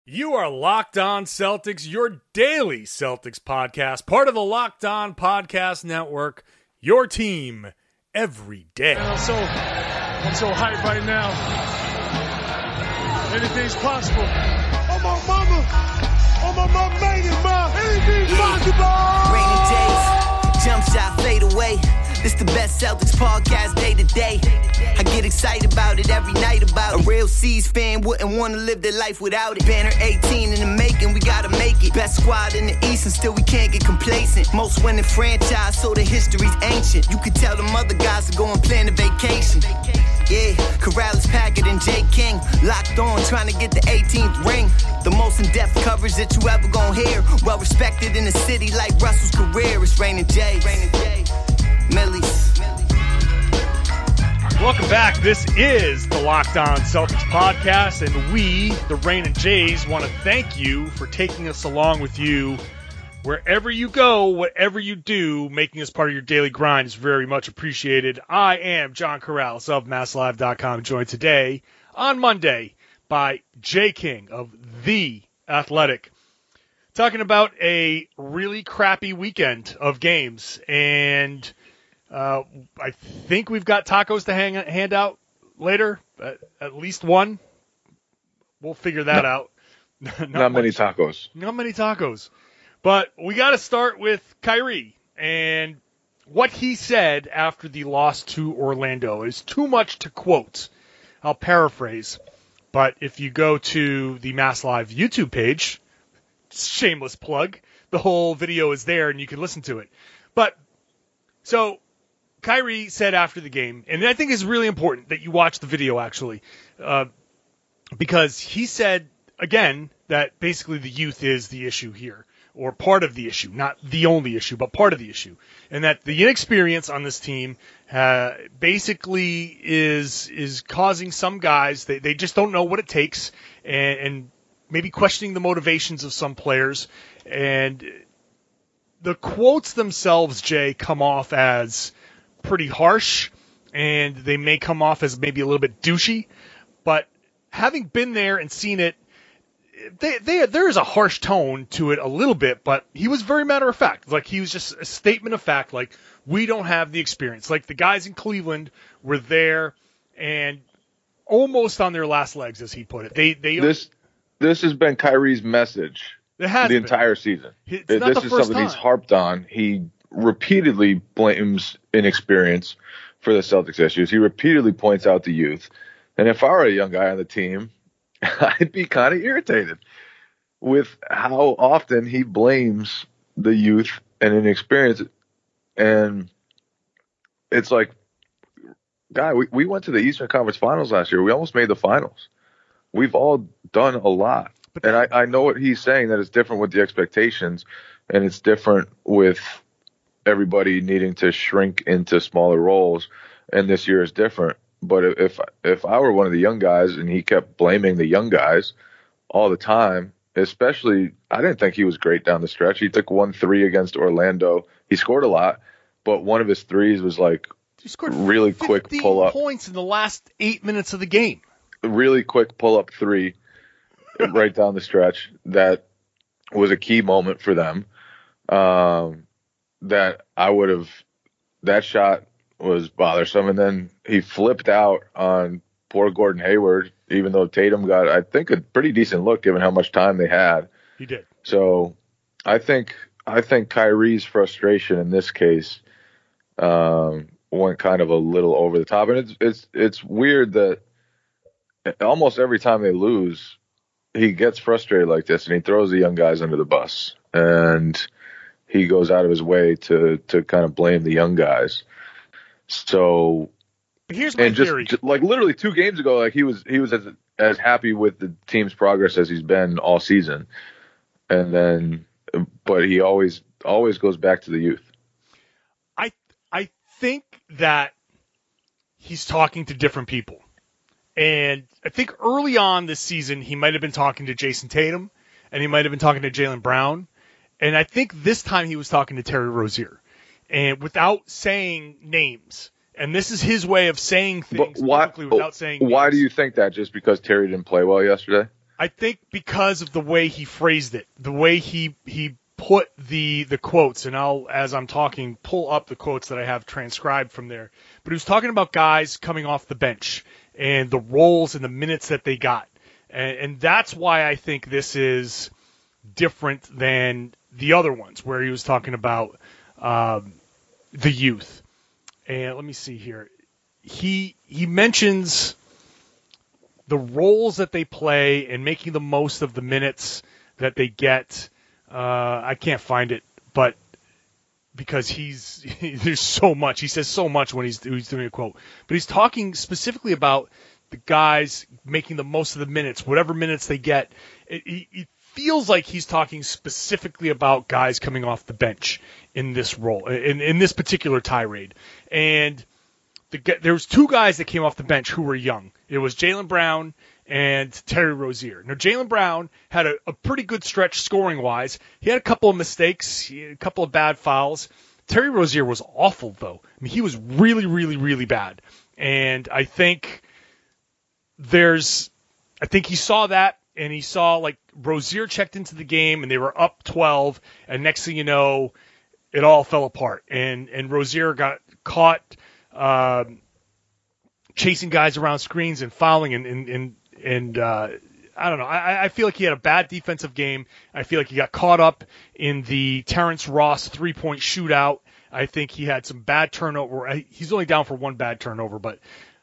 You are Locked On Celtics, your daily Celtics podcast, part of the Locked On Podcast Network, your team every day. I'm so hyped right now. Anything's possible. Oh, my mama made it, ma. Anything's possible. Rainy days, jump shot, fade away. This the best Celtics podcast day to day. I get excited about it every night about it. A real C's fan wouldn't want to live their life without it. Banner 18 in the making, we gotta make it. Best squad in the East and still we can't get complacent. Most winning franchise, so the history's ancient. You could tell them other guys to go and plan a vacation. Yeah, Corrales, Packard, and Jay King locked on, trying to get the 18th ring. The most in-depth coverage that you ever gonna hear. Well respected in the city like Russell's career. It's Rainin' J. Millie's. Welcome back. This is the Locked On Celtics podcast, and we, the Rainin' Jays, want to thank you for taking us along with you wherever you go, whatever you do. Making us part of your daily grind is very much appreciated. I am John Corrales of MassLive.com, joined today on Monday by Jay King of The Athletic, talking about a really crappy weekend of games. And I think we've got tacos to hand out later, at least one. We'll figure that out. Not many tacos. Not many tacos. But we got to start with Kyrie and what he said after the loss to Orlando is too much to quote. I'll paraphrase. But if you go to the Mass Live YouTube page, shameless plug, the whole video is there and you can listen to it. But so Kyrie said after the game, and I think it's really important that you watch the video actually, because he said, again, that basically the youth is the issue here, or part of the issue, not the only issue, but part of the issue, and that the inexperience on this team basically is causing some guys, they just don't know what it takes, and maybe questioning the motivations of some players. And the quotes themselves, Jay, come off as pretty harsh, and they may come off as maybe a little bit douchey, but having been there and seen it, there is a harsh tone to it a little bit, but he was very matter of fact. Like, he was just a statement of fact, like, we don't have the experience. Like, the guys in Cleveland were there and almost on their last legs, as he put it. This has been Kyrie's message the entire season. This is something he's harped on. He repeatedly blames inexperience for the Celtics issues. He repeatedly points out the youth. And if I were a young guy on the team, I'd be kind of irritated with how often he blames the youth and inexperience. And it's like, guy, we went to the Eastern Conference Finals last year. We almost made the finals. We've all done a lot. And I know what he's saying, that it's different with the expectations, and it's different with everybody needing to shrink into smaller roles, and this year is different. But if I were one of the young guys and he kept blaming the young guys all the time, especially, I didn't think he was great down the stretch. He took 1-3 against Orlando. He scored a lot, but one of his threes was like really quick pull up points in the last 8 minutes of the game. Really quick pull up three right down the stretch. That was a key moment for them. That shot was bothersome. And then he flipped out on poor Gordon Hayward, even though Tatum got, I think, a pretty decent look given how much time they had. He did. So I think Kyrie's frustration in this case went kind of a little over the top. And it's weird that almost every time they lose, he gets frustrated like this and he throws the young guys under the bus. And he goes out of his way to kind of blame the young guys. So here's my theory. Just like literally 2 games ago, like he was as happy with the team's progress as he's been all season. And then, but he always goes back to the youth. I think that he's talking to different people. And I think early on this season, he might have been talking to Jason Tatum, and he might have been talking to Jaylen Brown. And I think this time he was talking to Terry Rozier, and without saying names. And this is his way of saying things publicly without saying names. Why do you think that? Just because Terry didn't play well yesterday? I think because of the way he phrased it, the way he put the quotes, and I'll, as I'm talking, pull up the quotes that I have transcribed from there. But he was talking about guys coming off the bench and the roles and the minutes that they got. And that's why I think this is different than the other ones where he was talking about the youth. And let me see here. He mentions the roles that they play and making the most of the minutes that they get. I can't find it, but because there's so much. He says so much when he's doing a quote. But he's talking specifically about the guys making the most of the minutes, whatever minutes they get. It feels like he's talking specifically about guys coming off the bench in this role, in this particular tirade. And there was two guys that came off the bench who were young. It was Jaylen Brown and Terry Rozier. Now, Jaylen Brown had a pretty good stretch scoring-wise. He had a couple of mistakes, he had a couple of bad fouls. Terry Rozier was awful, though. I mean, he was really, really, really bad. And I think he saw that, and he saw, like, Rozier checked into the game, and they were up 12, and next thing you know, it all fell apart. And Rozier got caught chasing guys around screens and fouling, and I don't know. I feel like he had a bad defensive game. I feel like he got caught up in the Terrence Ross three-point shootout. I think he had some bad turnover. He's only down for one bad turnover, but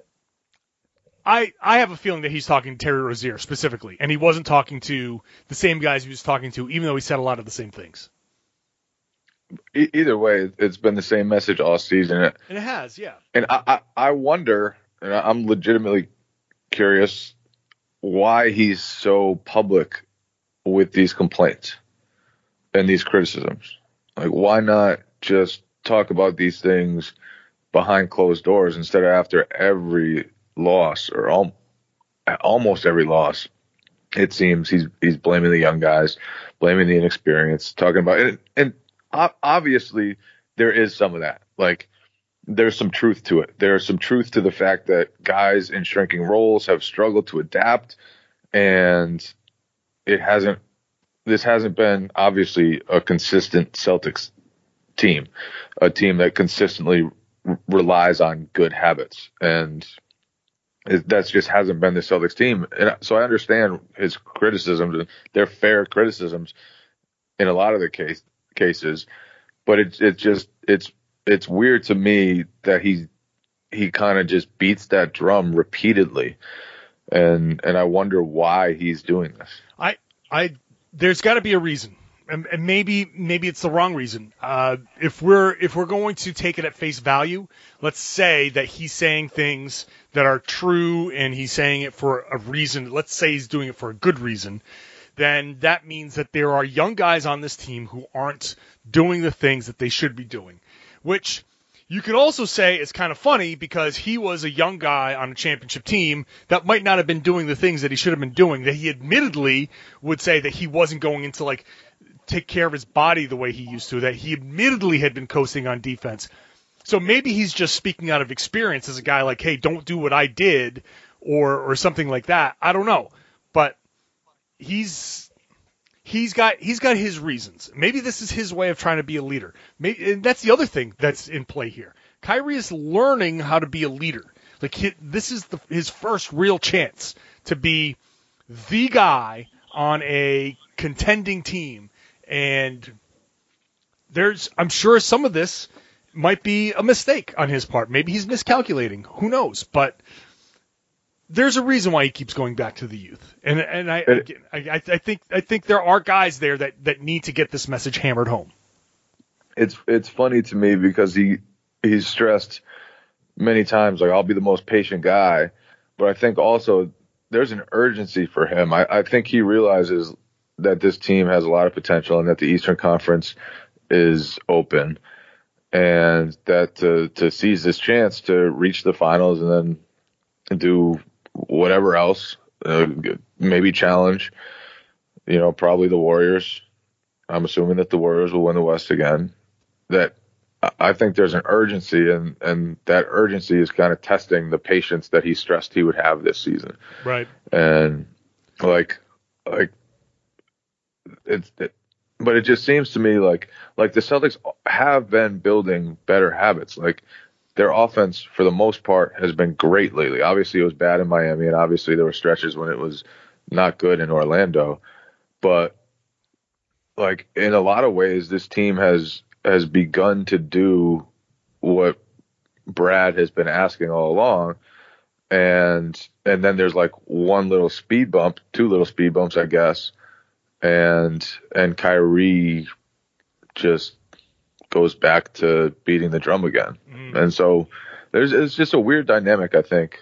I have a feeling that he's talking to Terry Rozier specifically, and he wasn't talking to the same guys he was talking to, even though he said a lot of the same things. Either way, it's been the same message all season. And it has, yeah. And I wonder, and I'm legitimately curious, why he's so public with these complaints and these criticisms. Like, why not just talk about these things behind closed doors instead of after every loss, or almost every loss? It seems he's blaming the young guys, blaming the inexperience, talking about it. And obviously there is some of that. Like, there's some truth to it. There's some truth to the fact that guys in shrinking roles have struggled to adapt, and this hasn't been obviously a consistent Celtics team, a team that consistently relies on good habits, and that just hasn't been the Celtics team. And so I understand his criticisms. They're fair criticisms in a lot of the cases, but it's weird to me that he kind of just beats that drum repeatedly, and I wonder why he's doing this. There's got to be a reason, and maybe it's the wrong reason. If we're going to take it at face value, let's say that he's saying things that are true and he's saying it for a reason. Let's say he's doing it for a good reason. Then that means that there are young guys on this team who aren't doing the things that they should be doing, which you could also say is kind of funny because he was a young guy on a championship team that might not have been doing the things that he should have been doing, that he admittedly would say that he wasn't going into, like, take care of his body the way he used to, that he admittedly had been coasting on defense. So maybe he's just speaking out of experience as a guy like, hey, don't do what I did, or something like that. I don't know. But he's got his reasons. Maybe this is his way of trying to be a leader. Maybe, and that's the other thing that's in play here. Kyrie is learning how to be a leader. Like, this is his first real chance to be the guy on a contending team. And I'm sure some of this might be a mistake on his part. Maybe he's miscalculating. Who knows? But there's a reason why he keeps going back to the youth. And I think there are guys there that need to get this message hammered home. It's funny to me because he's stressed many times, like, I'll be the most patient guy, but I think also there's an urgency for him. I think he realizes that this team has a lot of potential and that the Eastern Conference is open, and that to seize this chance to reach the finals and then do whatever else, maybe challenge, probably the Warriors. I'm assuming that the Warriors will win the West again. That I think there's an urgency, and that urgency is kind of testing the patience that he stressed he would have this season. Right. And, like, like but it just seems to me like the Celtics have been building better habits. Like their offense, for the most part, has been great lately. Obviously, it was bad in Miami, and obviously there were stretches when it was not good in Orlando. But like in a lot of ways, this team has begun to do what Brad has been asking all along. And then there's like one little speed bump, two little speed bumps, I guess. And Kyrie just goes back to beating the drum again. Mm-hmm. And so it's just a weird dynamic, I think,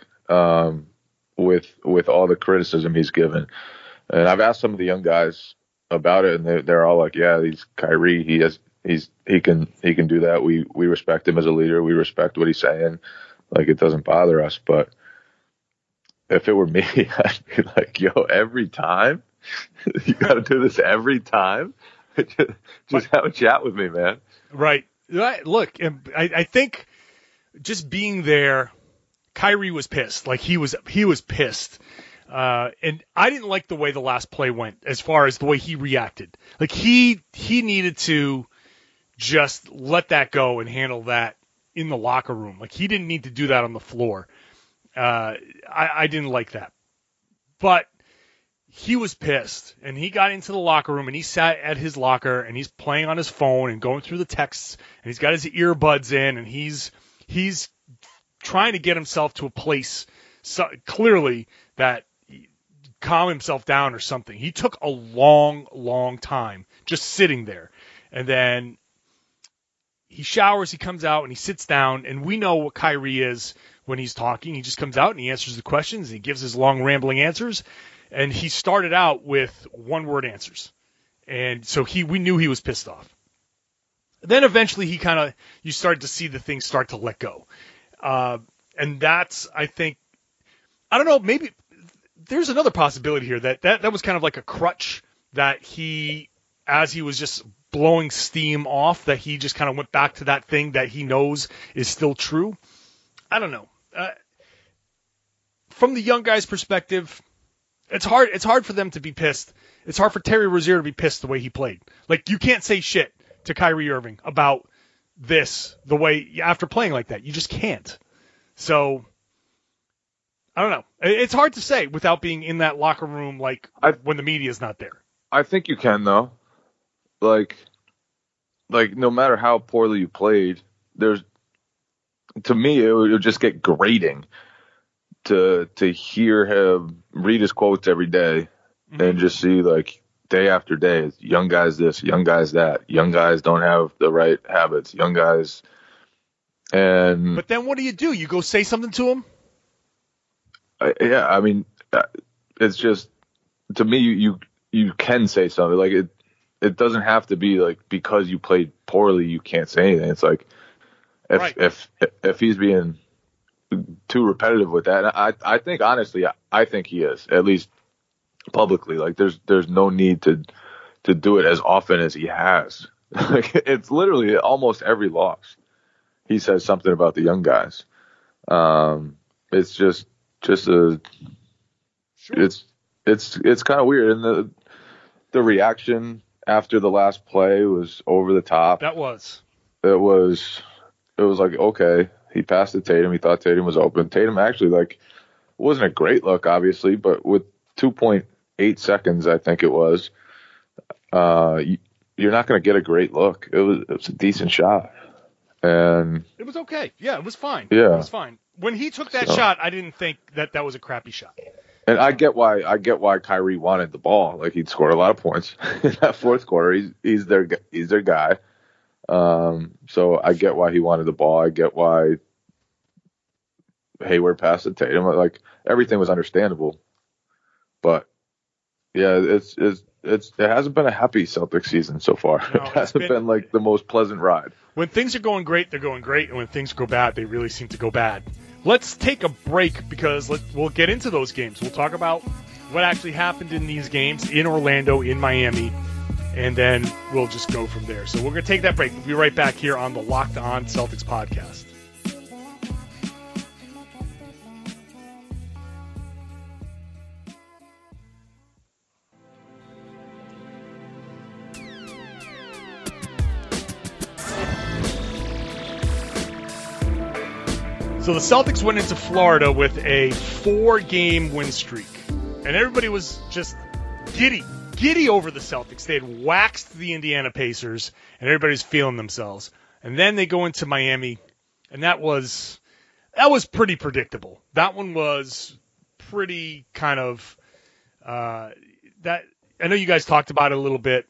with all the criticism he's given. And I've asked some of the young guys about it, and they're all like, yeah, he's Kyrie. He can do that. We respect him as a leader. We respect what he's saying. Like, it doesn't bother us. But if it were me, I'd be like, yo, every time you got to do this every time. Just have a chat with me, man. Right. Look, I think just being there, Kyrie was pissed. Like he was pissed. And I didn't like the way the last play went as far as the way he reacted. Like he needed to just let that go and handle that in the locker room. Like he didn't need to do that on the floor. I didn't like that. But he was pissed, and he got into the locker room, and he sat at his locker, and he's playing on his phone and going through the texts, and he's got his earbuds in, and he's trying to get himself to a place clearly that calm himself down or something. He took a long, long time just sitting there, and then he showers, he comes out, and he sits down, and we know what Kyrie is when he's talking. He just comes out and he answers the questions, and he gives his long, rambling answers. And he started out with one-word answers. And so we knew he was pissed off. Then eventually you started to see the things start to let go. And that's, I think, I don't know, maybe there's another possibility here that was kind of like a crutch that as he was just blowing steam off, that he just kind of went back to that thing that he knows is still true. I don't know. From the young guy's perspective, it's hard for them to be pissed. It's hard for Terry Rozier to be pissed the way he played. Like, you can't say shit to Kyrie Irving about this the way after playing like that. You just can't. So, I don't know. It's hard to say without being in that locker room, like when the media's not there. I think you can, though. Like no matter how poorly you played, to me, it would just get grating to hear him read his quotes every day and just see, like, day after day, young guys this, young guys that, young guys don't have the right habits, young guys. But then what do? You go say something to him? Yeah, I mean, it's just, to me, you can say something. Like, it doesn't have to be like because you played poorly you can't say anything. It's like if he's being too repetitive with that, I think honestly I think he is, at least publicly. Like there's no need to do it as often as he has. Like, it's literally almost every loss he says something about the young guys. It's just a sure. It's kind of weird, and the reaction after the last play was over the top. That was. It was like, okay, he passed to Tatum. He thought Tatum was open. Tatum actually, like, wasn't a great look, obviously, but with 2.8 seconds, I think it was, you're not going to get a great look. It was a decent shot. And it was okay. Yeah, it was fine. Yeah. It was fine. When he took that shot, I didn't think that was a crappy shot. And I get why Kyrie wanted the ball. Like, he'd scored a lot of points in that fourth quarter. He's their guy. So I get why he wanted the ball. I get why Hayward passed to Tatum. Like, everything was understandable. But yeah, it hasn't been a happy Celtics season so far. No, it hasn't been like the most pleasant ride. When things are going great, they're going great, and when things go bad, they really seem to go bad. Let's take a break because we'll get into those games. We'll talk about what actually happened in these games in Orlando, in Miami, and then we'll just go from there. So we're going to take that break. We'll be right back here on the Locked On Celtics podcast. So the Celtics went into Florida with a 4-game win streak, and everybody was just giddy over the Celtics. They had waxed the Indiana Pacers, and everybody's feeling themselves. And then they go into Miami, and that was pretty predictable. That one was pretty kind of that. I know you guys talked about it a little bit.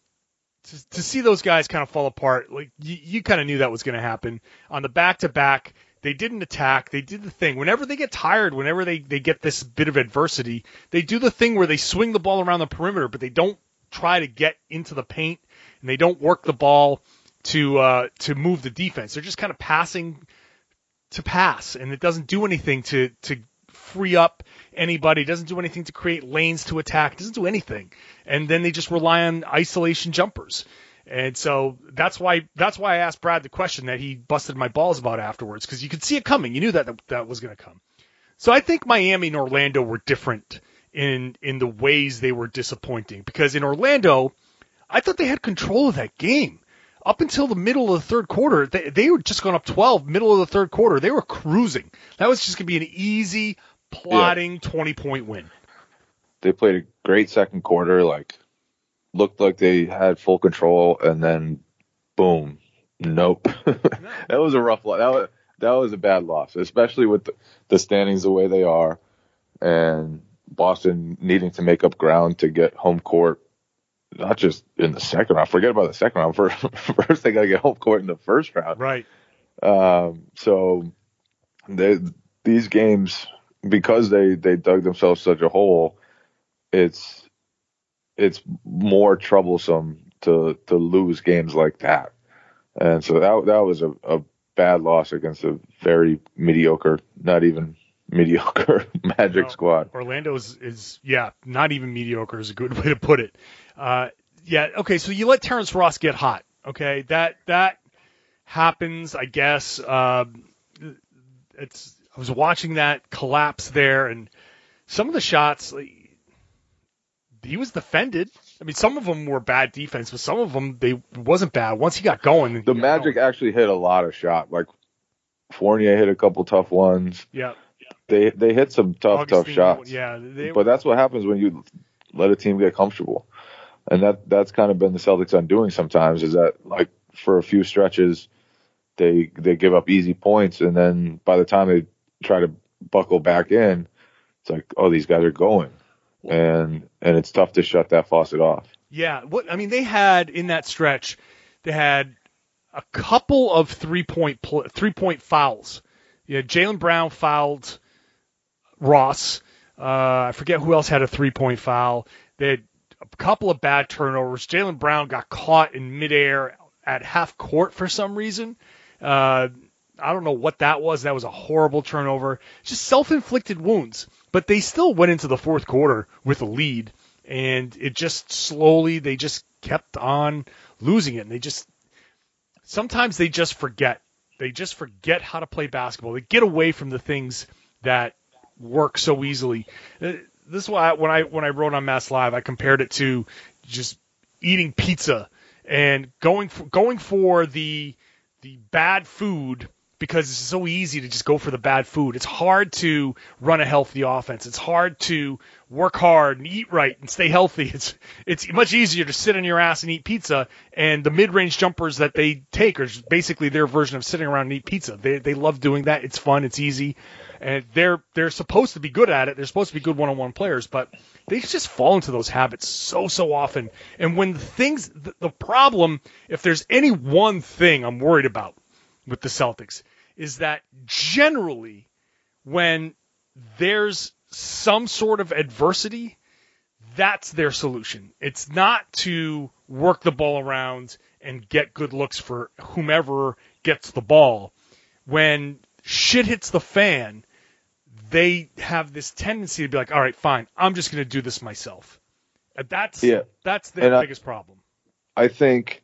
To see those guys kind of fall apart, like you kind of knew that was going to happen. On the back-to-back, they didn't attack. They did the thing. Whenever they get tired, whenever they get this bit of adversity, they do the thing where they swing the ball around the perimeter, but they don't try to get into the paint, and they don't work the ball to move the defense. They're just kind of passing to pass, and it doesn't do anything to free up anybody. It doesn't do anything to create lanes to attack. It doesn't do anything. And then they just rely on isolation jumpers. And so that's why I asked Brad the question that he busted my balls about afterwards, because you could see it coming. You knew that was going to come. So I think Miami and Orlando were different in the ways they were disappointing, because in Orlando, I thought they had control of that game. Up until the middle of the third quarter, they were just going up 12, middle of the third quarter. They were cruising. That was just going to be an easy, plodding 20-point win. They played a great second quarter, looked like they had full control, and then boom, nope. That was a rough loss. That was a bad loss, especially with the standings the way they are, and Boston needing to make up ground to get home court. Not just in the second round. Forget about the second round. First, they got to get home court in the first round. Right. So these games, because they dug themselves such a hole, it's more troublesome to lose games like that. And so that was a bad loss against a very mediocre, not even mediocre Magic squad. Orlando is not even mediocre is a good way to put it. Okay, so you let Terrence Ross get hot. Okay, that happens, I guess. I was watching that collapse there, and some of the shots, he was defended. I mean, some of them were bad defense, but some of them wasn't bad. Once he got going, the Magic actually hit a lot of shots. Like Fournier hit a couple tough ones. Yeah. They hit some tough shots. Yeah, but that's what happens when you let a team get comfortable. And that's kind of been the Celtics' undoing sometimes, is that, like, for a few stretches, they give up easy points, and then by the time they try to buckle back in, it's like, oh, these guys are going. And it's tough to shut that faucet off. Yeah. They had, in that stretch, they had a couple of three-point fouls. Yeah, Jaylen Brown fouled Ross. I forget who else had a three-point foul. They had a couple of bad turnovers. Jaylen Brown got caught in midair at half court for some reason. I don't know what that was. That was a horrible turnover. Just self-inflicted wounds. But they still went into the fourth quarter with a lead, and it just slowly, they just kept on losing it. And sometimes they just forget. They just forget how to play basketball. They get away from the things that work so easily. This is why when I wrote on Mass Live, I compared it to just eating pizza and going for the bad food, because it's so easy to just go for the bad food. It's hard to run a healthy offense. It's hard to work hard and eat right and stay healthy. It's much easier to sit on your ass and eat pizza, and the mid-range jumpers that they take are basically their version of sitting around and eat pizza. They love doing that. It's fun. It's easy. And they're supposed to be good at it. They're supposed to be good one-on-one players, but they just fall into those habits so often. And when the problem, if there's any one thing I'm worried about with the Celtics, is that generally when there's some sort of adversity, that's their solution. It's not to work the ball around and get good looks for whomever gets the ball. When shit hits the fan, they have this tendency to be like, all right, fine, I'm just going to do this myself. That's their biggest problem. I think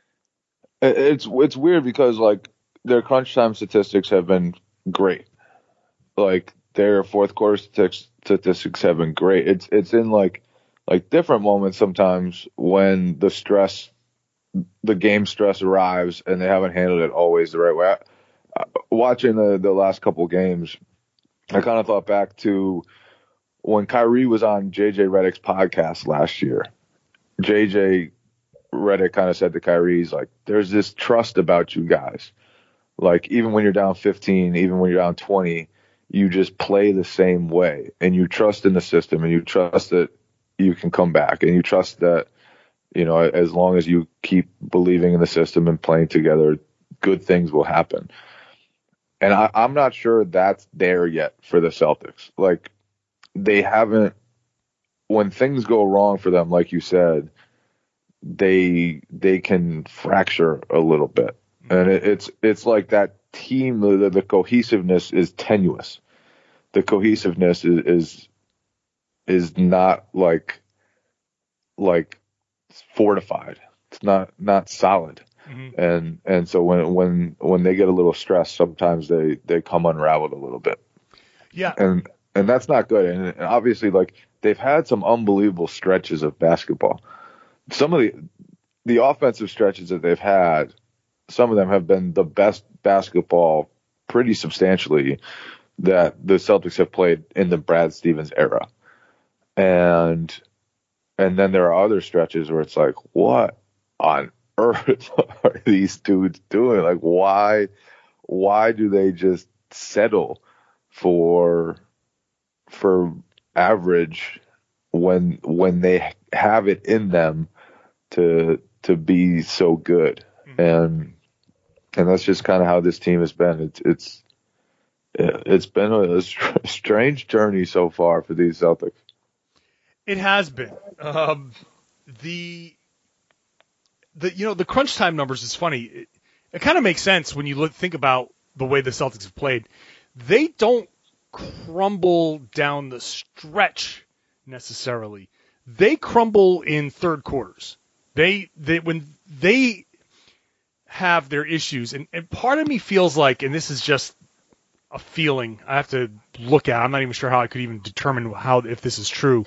it's weird because, like, their crunch time statistics have been great. Like, their fourth quarter statistics have been great. It's in like different moments sometimes when the game stress arrives and they haven't handled it always the right way. watching the last couple games, I kind of thought back to when Kyrie was on JJ Redick's podcast last year. JJ Redick kind of said to Kyrie, he's like, there's this trust about you guys. Like, even when you're down 15, even when you're down 20, you just play the same way. And you trust in the system, and you trust that you can come back. And you trust that, you know, as long as you keep believing in the system and playing together, good things will happen. And I'm not sure that's there yet for the Celtics. Like, they haven't, when things go wrong for them, like you said, they can fracture a little bit. And it's like that team, the cohesiveness is tenuous. The cohesiveness is not like fortified. It's not solid. Mm-hmm. And so when they get a little stressed, sometimes they come unraveled a little bit. Yeah. And that's not good. And obviously, like, they've had some unbelievable stretches of basketball. Some of the offensive stretches that they've had, some of them have been the best basketball pretty substantially that the Celtics have played in the Brad Stevens era. And then there are other stretches where it's like, what on earth are these dudes doing? Like, why do they just settle for average when they have it in them to be so good? And that's just kind of how this team has been. It's been a strange journey so far for these Celtics. It has been. The crunch time numbers is funny. It kind of makes sense when you think about the way the Celtics have played. They don't crumble down the stretch necessarily. They crumble in third quarters. When they have their issues, and part of me feels like, and this is just a feeling I have to look at, I'm not even sure how I could even determine if this is true.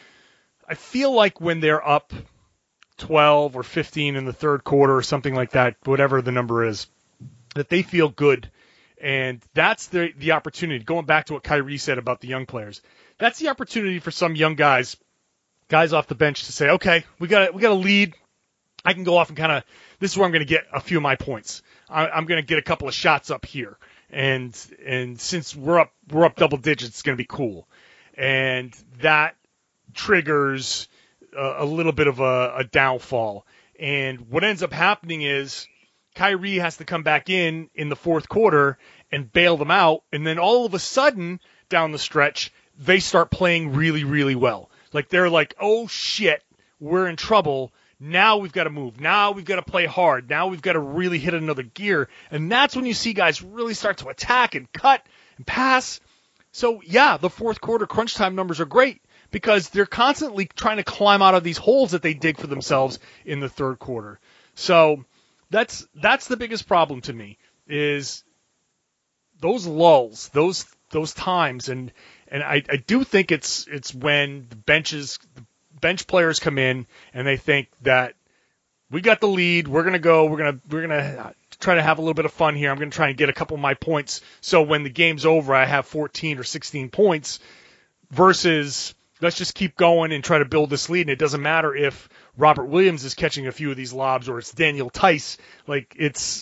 I feel like when they're up 12 or 15 in the third quarter or something like that, whatever the number is, that they feel good. And that's the opportunity. Going back to what Kyrie said about the young players, that's the opportunity for some young guys off the bench to say, okay, we got a lead. I can go off and kind of, this is where I'm going to get a few of my points. I'm going to get a couple of shots up here. And since we're up double digits, it's going to be cool. And that triggers a little bit of a downfall. And what ends up happening is Kyrie has to come back in the fourth quarter and bail them out. And then all of a sudden, down the stretch, they start playing really, really well. Like, they're like, oh, shit, we're in trouble. Now we've got to move. Now we've got to play hard. Now we've got to really hit another gear. And that's when you see guys really start to attack and cut and pass. So, yeah, the fourth quarter crunch time numbers are great because they're constantly trying to climb out of these holes that they dig for themselves in the third quarter. So that's the biggest problem to me is those lulls, those times. And I do think it's when the bench players come in and they think that we got the lead. We're going to try to have a little bit of fun here. I'm going to try and get a couple of my points. So when the game's over, I have 14 or 16 points versus let's just keep going and try to build this lead. And it doesn't matter if Robert Williams is catching a few of these lobs or it's Daniel Tice. Like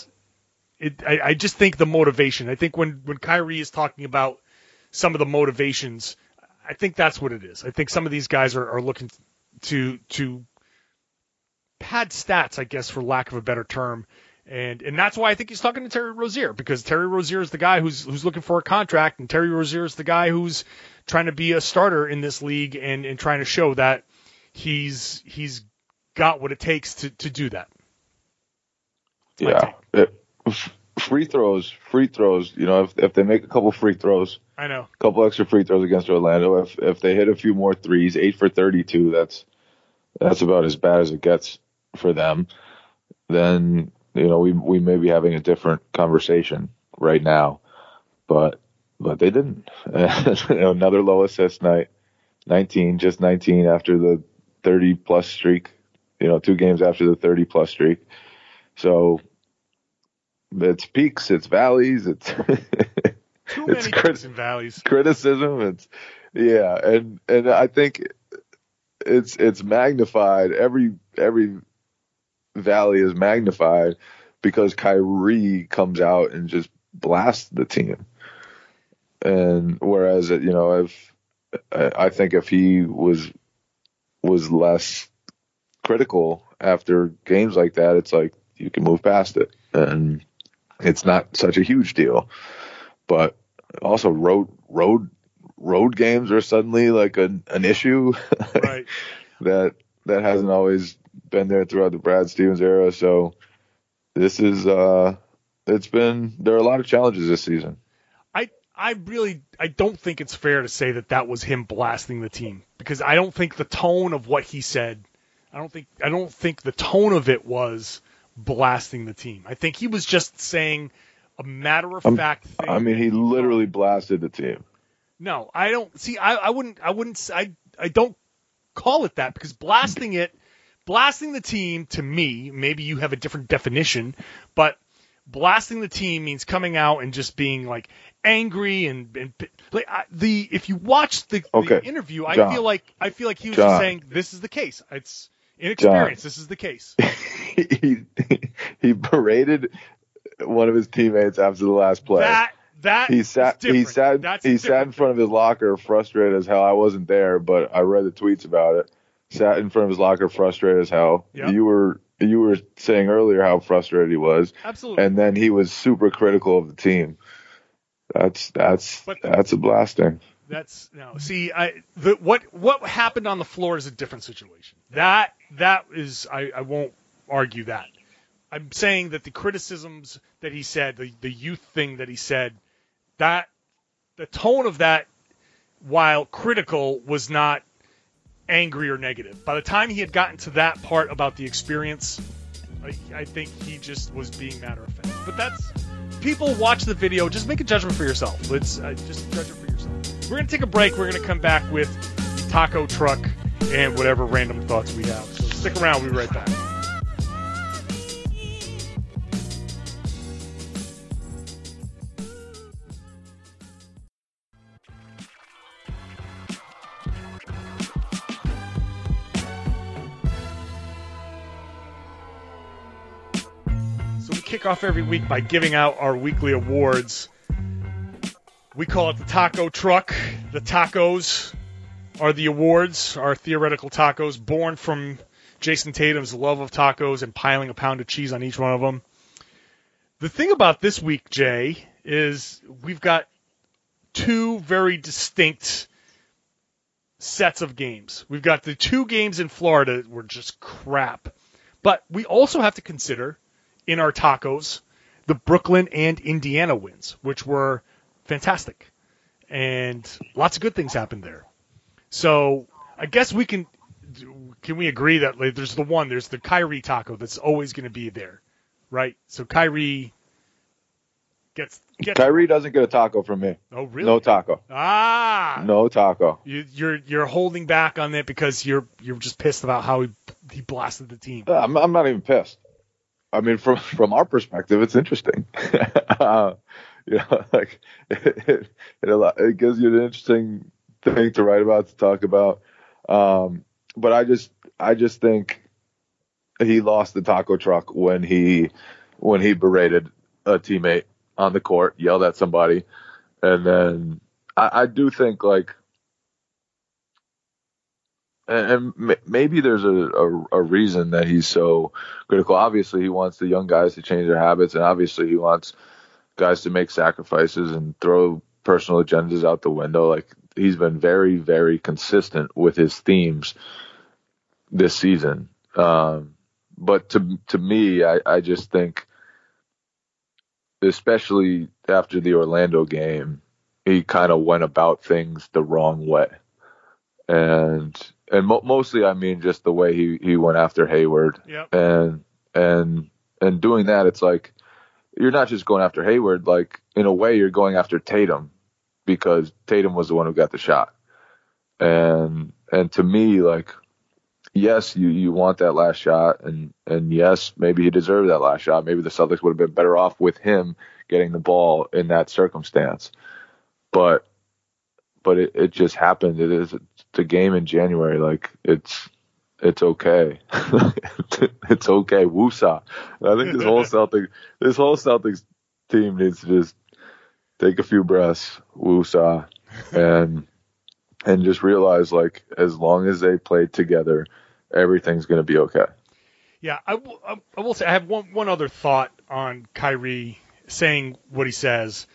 I just think the motivation, I think when Kyrie is talking about some of the motivations, I think that's what it is. I think some of these guys are looking to pad stats, I guess, for lack of a better term. And that's why I think he's talking to Terry Rozier, because Terry Rozier is the guy who's looking for a contract, and Terry Rozier is the guy who's trying to be a starter in this league and trying to show that he's got what it takes to do that. Yeah. Free throws, you know, if they make a couple free throws, I know, a couple extra free throws against Orlando, if they hit a few more threes, 8 for 32, that's about as bad as it gets for them, then, you know, we may be having a different conversation right now, but they didn't. Another low assist night, 19 after the 30-plus streak, you know, 2 games after the 30-plus streak. So it's peaks, it's valleys, it's Too many peaks and valleys. Criticism. And I think it's magnified. Every valley is magnified because Kyrie comes out and just blasts the team. And whereas, I think if he was less critical after games like that, it's like you can move past it and it's not such a huge deal. But also road games are suddenly like an issue. Right. that hasn't always been there throughout the Brad Stevens era. So this is there are a lot of challenges this season. I don't think it's fair to say that was him blasting the team, because I don't think the tone of what he said, I don't think the tone of it was blasting the team. I think he was just saying a matter of fact thing. I mean, he literally blasted the team. No, I don't see. I don't call it that, because blasting the team, to me, maybe you have a different definition, but blasting the team means coming out and just being like angry and like if you watch the interview, John, I feel like he was just saying this is the case. It's inexperience. John, this is the case. he berated one of his teammates after the last play. He sat in front of his locker frustrated as hell. I wasn't there, but I read the tweets about it. Sat in front of his locker frustrated as hell. Yep. You were saying earlier how frustrated he was. Absolutely. And then he was super critical of the team. That's a blasting. What happened on the floor is a different situation. That is, I won't argue that. I'm saying that the criticisms that he said, the youth thing that he said, that the tone of that, while critical, was not angry or negative. By the time he had gotten to that part about the experience, I think he just was being matter of fact. But that's, people watch the video, just make a judgment for yourself. Just judge it for yourself. We're going to take a break. We're going to come back with Taco Truck and whatever random thoughts we have. So stick around. We'll be right back. Kick off every week by giving out our weekly awards. We call it the Taco Truck. The tacos are the awards, our theoretical tacos, born from Jason Tatum's love of tacos and piling a pound of cheese on each one of them. The thing about this week, Jay, is we've got two very distinct sets of games. We've got the two games in Florida that were just crap. But we also have to consider, in our tacos, the Brooklyn and Indiana wins, which were fantastic. And lots of good things happened there. So I guess we can we agree that there's the Kyrie taco that's always going to be there, right? So Kyrie gets Kyrie doesn't get a taco from me. Oh, really? No taco. No taco. You're holding back on it because you're just pissed about how he blasted the team. I'm not even pissed. I mean, from our perspective, it's interesting. Like it gives you an interesting thing to write about, to talk about. But I just think he lost the taco truck when he berated a teammate on the court, yelled at somebody, and then I do think and maybe there's a reason that he's so critical. Obviously, he wants the young guys to change their habits, and obviously he wants guys to make sacrifices and throw personal agendas out the window. Like, he's been very, very consistent with his themes this season. But to me, I just think, especially after the Orlando game, he kind of went about things the wrong way. And mostly, I mean, just the way he went after Hayward. Yep. And doing that, it's like, you're not just going after Hayward. Like, in a way, you're going after Tatum, because Tatum was the one who got the shot. And to me, like, yes, you want that last shot, and yes, maybe he deserved that last shot. Maybe the Celtics would have been better off with him getting the ball in that circumstance. But it just happened. It's a game in January. Like, it's okay. It's okay. Woosah. I think this whole Celtics team needs to just take a few breaths, woosah, and just realize, like, as long as they play together, everything's going to be okay. Yeah, I will say I have one other thought on Kyrie saying what he says.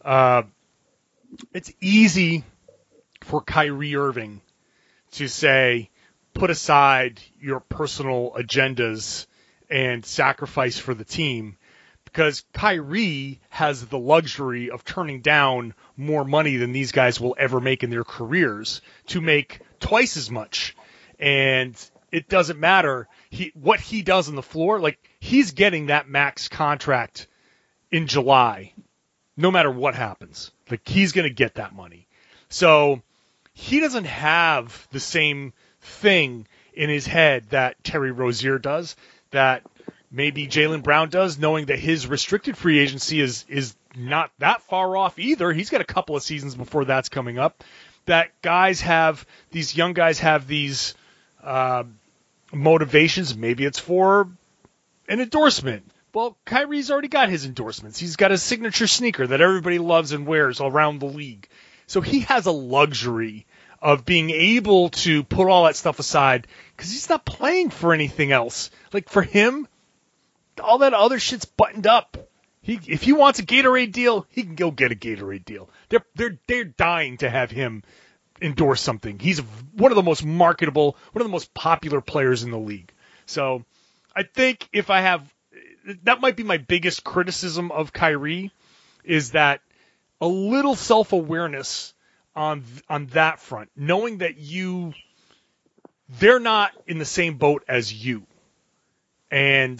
It's easy for Kyrie Irving to say, put aside your personal agendas and sacrifice for the team, because Kyrie has the luxury of turning down more money than these guys will ever make in their careers to make twice as much. And it doesn't matter what he does on the floor. Like, he's getting that max contract in July, no matter what happens. Like, he's going to get that money. So he doesn't have the same thing in his head that Terry Rozier does, that maybe Jaylen Brown does, knowing that his restricted free agency is not that far off either. He's got a couple of seasons before that's coming up. That these young guys have these motivations. Maybe it's for an endorsement. Well, Kyrie's already got his endorsements. He's got his signature sneaker that everybody loves and wears around the league. So he has a luxury of being able to put all that stuff aside because he's not playing for anything else. Like, for him, all that other shit's buttoned up. If he wants a Gatorade deal, he can go get a Gatorade deal. They're dying to have him endorse something. He's one of the most marketable, one of the most popular players in the league. So I think that might be my biggest criticism of Kyrie, is that a little self-awareness on that front, knowing that they're not in the same boat as you. And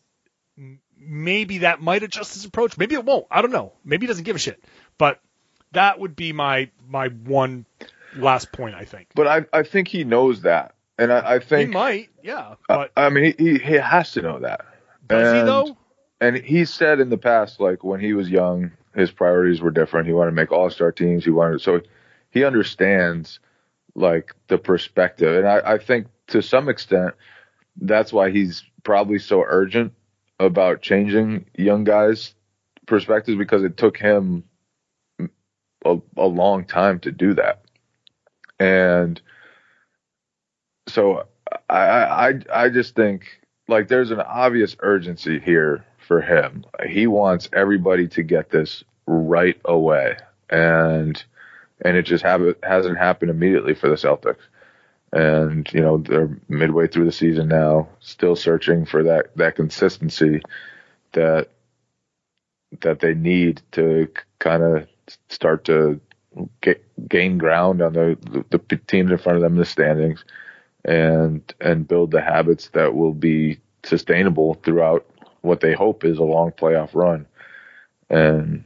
maybe that might adjust his approach. Maybe it won't. I don't know. Maybe he doesn't give a shit. But that would be my one last point, I think. But I think he knows that. And I think he might, yeah. But I mean, he has to know that. Does he, though? And he said in the past, like, when he was young, his priorities were different. He wanted to make all-star teams. So he understands, like, the perspective. And I think to some extent that's why he's probably so urgent about changing young guys' perspectives, because it took him a long time to do that. And so I just think, like, there's an obvious urgency here for him. He wants everybody to get this right away. And it just hasn't happened immediately for the Celtics. And, you know, they're midway through the season now, still searching for that consistency that they need to kind of start to gain ground on the teams in front of them in the standings, and build the habits that will be sustainable throughout what they hope is a long playoff run. And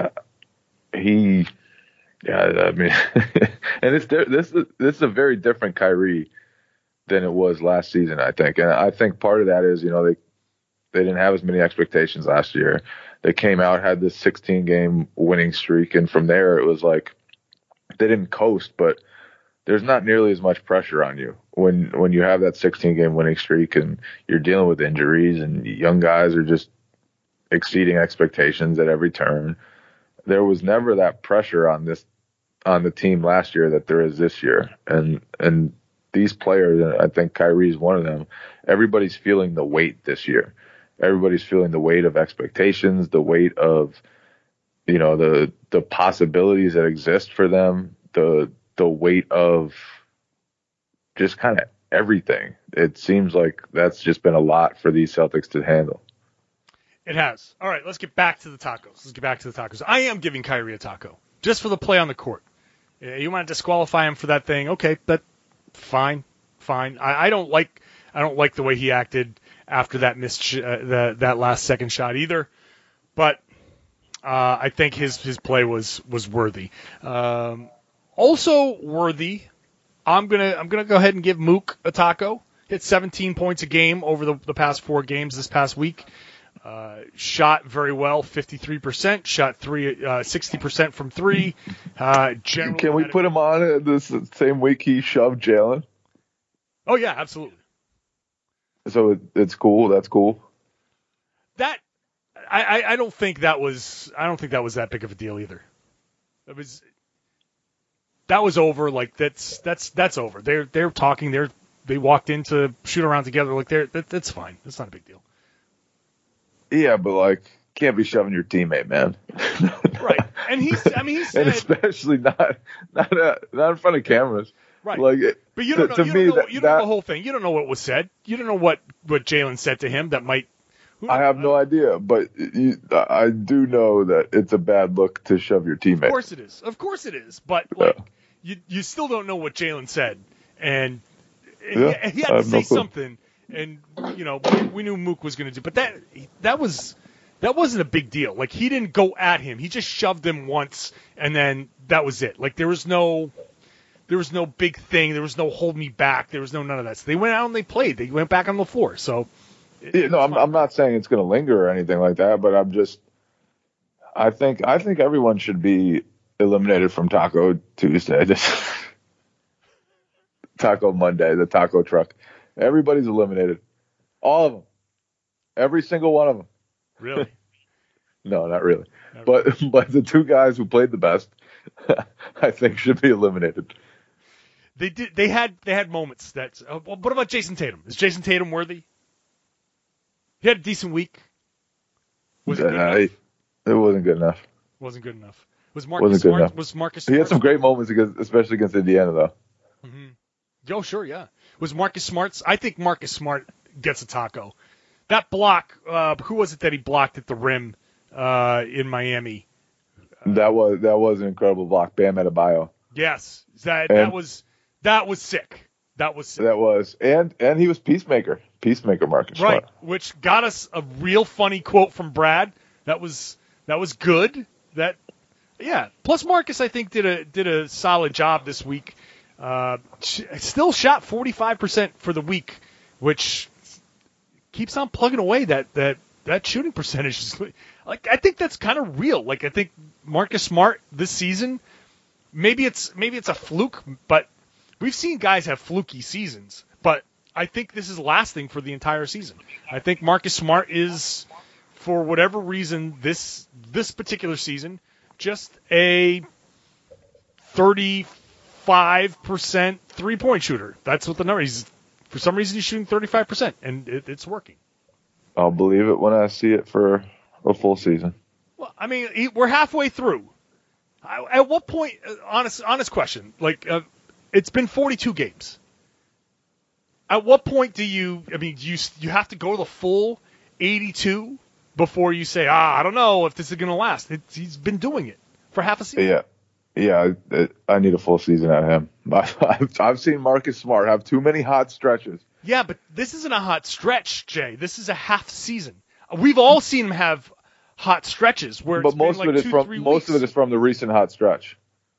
I mean, and this is a very different Kyrie than it was last season, I think. And I think part of that is, you know, they didn't have as many expectations last year. They came out, had this 16-game winning streak, and from there it was like they didn't coast, but there's not nearly as much pressure on you when you have that 16-game winning streak and you're dealing with injuries and young guys are just exceeding expectations at every turn. There was never that pressure on the team last year that there is this year. And these players, and I think Kyrie's one of them, everybody's feeling the weight this year. Everybody's feeling the weight of expectations, the weight of, you know, the possibilities that exist for them, the weight of just kind of everything. It seems like that's just been a lot for these Celtics to handle. It has. All right, let's get back to the tacos. I am giving Kyrie a taco, just for the play on the court. You want to disqualify him for that thing? Okay, but fine. I don't like the way he acted after that missed that last second shot either. But I think his play was worthy. Also worthy. I'm gonna go ahead and give Mook a taco. hit 17 points a game over the past 4 games this past week. Shot very well, 53%. Shot 60% from 3. Can we put him on this same week he shoved Jalen? Oh yeah, absolutely. So it's cool. That's cool. That I don't think that was that big of a deal either. That was over. Like that's over. They're talking. They walked in to shoot around together. Like that's fine. That's not a big deal. Yeah, but like, can't be shoving your teammate, man. Right. And he said, and especially not in front of cameras. Right. Like, but you don't know. You don't know the whole thing. You don't know what was said. You don't know what Jalen said to him that might. I have no idea, but I do know that it's a bad look to shove your teammate. Of course it is. But like, you still don't know what Jalen said, and he had to say something. And we knew Mook was going to do, but that wasn't a big deal. Like, he didn't go at him; he just shoved him once, and then that was it. Like, there was no big thing. There was no hold me back. There was none of that. So they went out and they played. They went back on the floor. So, I'm not saying it's going to linger or anything like that, but I think everyone should be eliminated from Taco Tuesday, Taco Monday, the taco truck. Everybody's eliminated. All of them. Every single one of them. Really? No, not really. But the 2 guys who played the best, I think, should be eliminated. They did. They had moments. What about Jason Tatum? Is Jason Tatum worthy? He had a decent week. Was it good enough? It wasn't good enough. Wasn't good enough. Was Marcus Smart? He had some great moments, especially against Indiana, though. Mm-hmm. Oh, sure, yeah. Was Marcus Smart? I think Marcus Smart gets a taco. That block, who was it that he blocked at the rim in Miami? That was an incredible block. Bam Adebayo. Yes, that was sick. That was sick. That was, and he was peacemaker Marcus Smart. Right, which got us a real funny quote from Brad. That was good. Plus Marcus, I think, did a solid job this week. Still shot 45% for the week, which keeps on plugging away that shooting percentage. Like, I think that's kind of real. Like, I think Marcus Smart this season, maybe it's a fluke, but we've seen guys have fluky seasons. But I think this is lasting for the entire season. I think Marcus Smart is, for whatever reason, this particular season, just a 35% 3-point shooter. That's what the number is. For some reason, he's shooting 35%, and it's working. I'll believe it when I see it for a full season. Well, I mean, we're halfway through. At what point, honest question, like, it's been 42 games. At what point do you have to go to the full 82 before you say, I don't know if this is going to last? He's been doing it for half a season. Yeah, I need a full season out of him. I've seen Marcus Smart have too many hot stretches. Yeah, but this isn't a hot stretch, Jay. This is a half season. We've all seen him have hot stretches where it's been like 2-3 weeks. Most of it is from the recent hot stretch.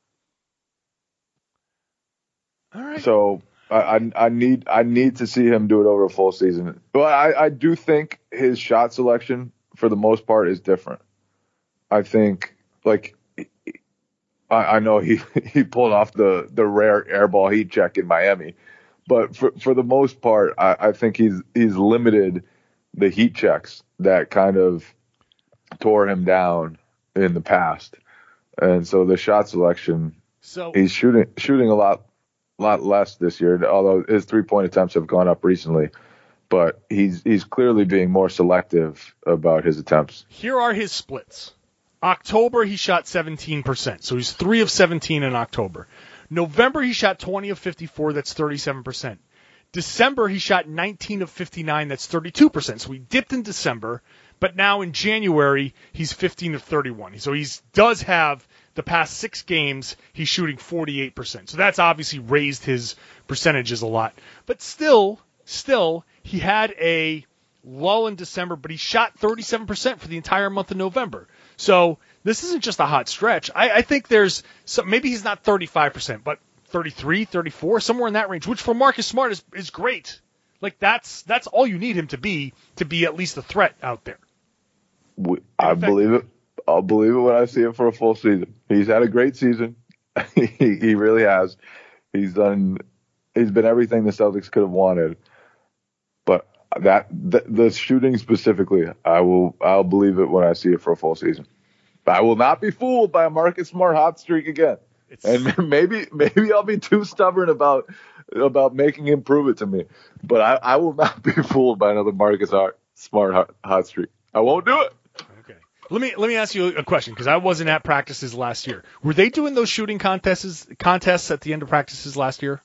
All right. So I need to see him do it over a full season. But I do think his shot selection for the most part is different. I think, like, I know he pulled off the rare airball heat check in Miami, but for the most part, I think he's limited the heat checks that kind of tore him down in the past, and so the shot selection. So he's shooting a lot less this year, although his 3-point attempts have gone up recently. But he's clearly being more selective about his attempts. Here are his splits. October, he shot 17%. So he's 3 of 17 in October. November, he shot 20 of 54. That's 37%. December, he shot 19 of 59. That's 32%. So he dipped in December. But now in January, he's 15 of 31. So he does have the past 6 games, he's shooting 48%. So that's obviously raised his percentages a lot. But still, he had a lull in December, but he shot 37% for the entire month of November. So this isn't just a hot stretch. I think there's some, maybe he's not 35%, but 33, 34, somewhere in that range, which for Marcus Smart is great. Like that's all you need him to be at least a threat out there. I believe it. I'll believe it when I see it for a full season. He's had a great season. He really has. He's been everything the Celtics could have wanted. But the shooting specifically, I'll believe it when I see it for a full season. I will not be fooled by a Marcus Smart hot streak again. And maybe I'll be too stubborn about making him prove it to me. But I will not be fooled by another Marcus Smart hot streak. I won't do it. Okay. Let me ask you a question, because I wasn't at practices last year. Were they doing those shooting contests at the end of practices last year?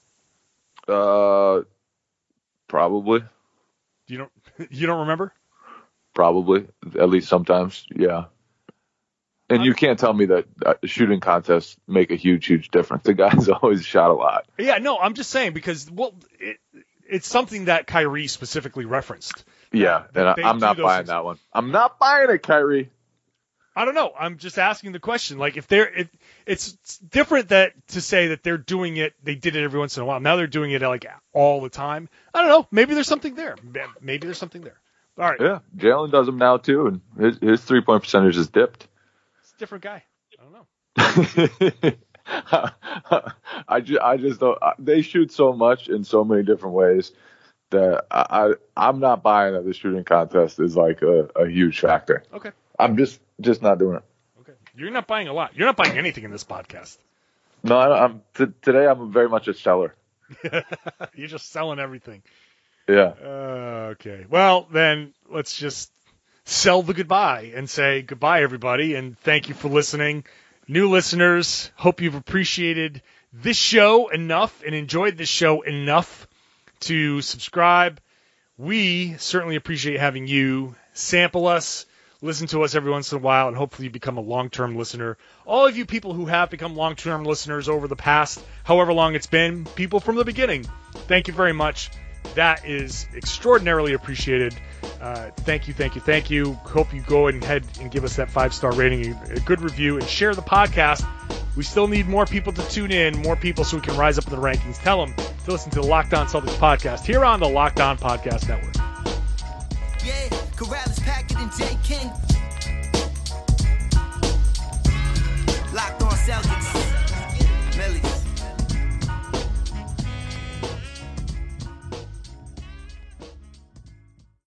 Probably. You don't remember? Probably, at least sometimes, yeah. And you can't tell me that shooting contests make a huge difference. The guy's always shot a lot. Yeah, no, I'm just saying because it's something that Kyrie specifically referenced. Yeah, and I'm not buying that one. I'm not buying it, Kyrie. I don't know. I'm just asking the question. Like, it's different to say that they're doing it. They did it every once in a while. Now they're doing it like all the time. I don't know. Maybe there's something there. All right. Yeah, Jalen does them now too, and his 3-point percentage is dipped. It's a different guy. I don't know. I just don't. They shoot so much in so many different ways that I'm not buying that the shooting contest is like a huge factor. Okay. I'm just not doing it. Okay. You're not buying a lot. You're not buying anything in this podcast. No, today I'm very much a seller. You're just selling everything. Yeah. Okay. Well, then let's just sell the goodbye and say goodbye, everybody, and thank you for listening. New listeners, hope you've appreciated this show enough and enjoyed this show enough to subscribe. We certainly appreciate having you sample us, listen to us every once in a while, and hopefully you become a long-term listener. All of you people who have become long-term listeners over the past, however long it's been, people from the beginning, thank you very much. That is extraordinarily appreciated. Thank you. Hope you go ahead and give us that 5-star rating, a good review, and share the podcast. We still need more people to tune in, more people so we can rise up in the rankings. Tell them to listen to the Locked On Celtics podcast here on the Locked On Podcast Network. Yeah, Corrales, Packard, and J. King.